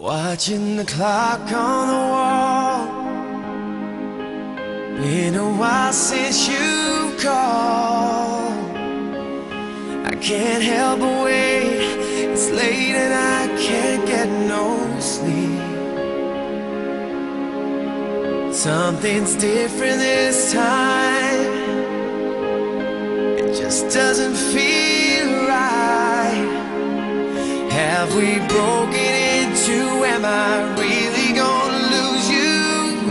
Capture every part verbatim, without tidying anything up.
Watching the clock on the wall. Been a while since you called. I can't help but wait. It's late and I can't get no sleep. Something's different this time. It just doesn't feel right. Have we broken into? Am I really gonna lose you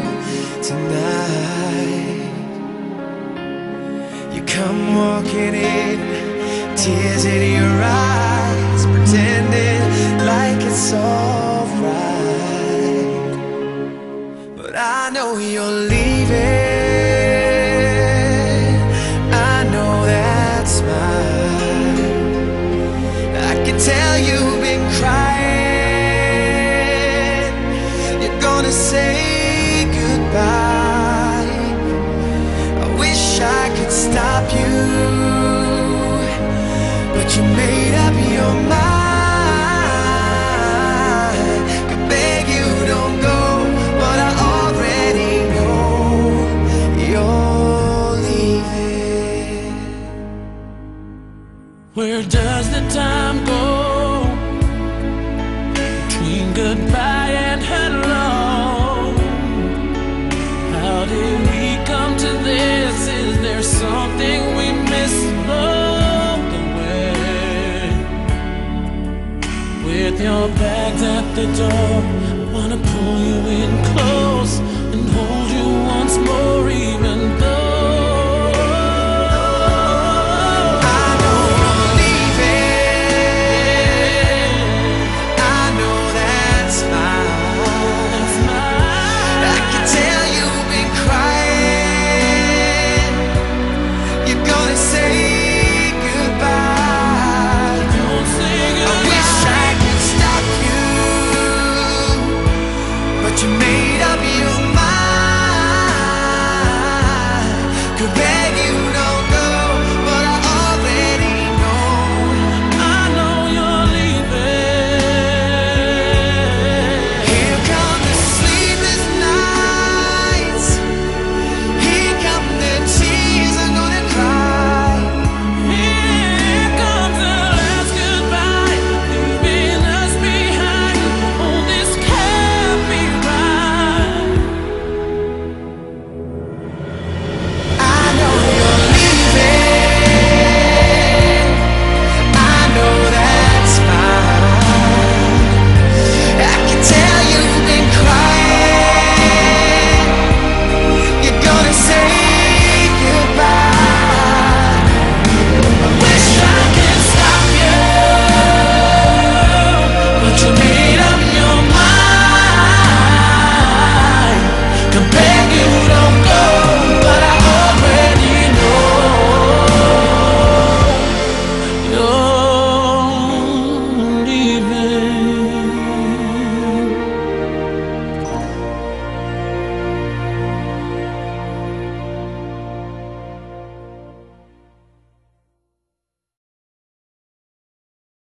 tonight? You come walking in, tears in your eyes, pretending like it's alright. But I know you're leaving, I know that's mine. I can tell you've been crying, you're gonna say goodbye. I wish I could stop you, but you made up your mind. Could beg you don't go, but I already know you're leaving. Where does the time go between goodbye and hello? How did we come to this? Is there something we missed along the way? With your bags at the door, I wanna pull you in close and hold you once more, even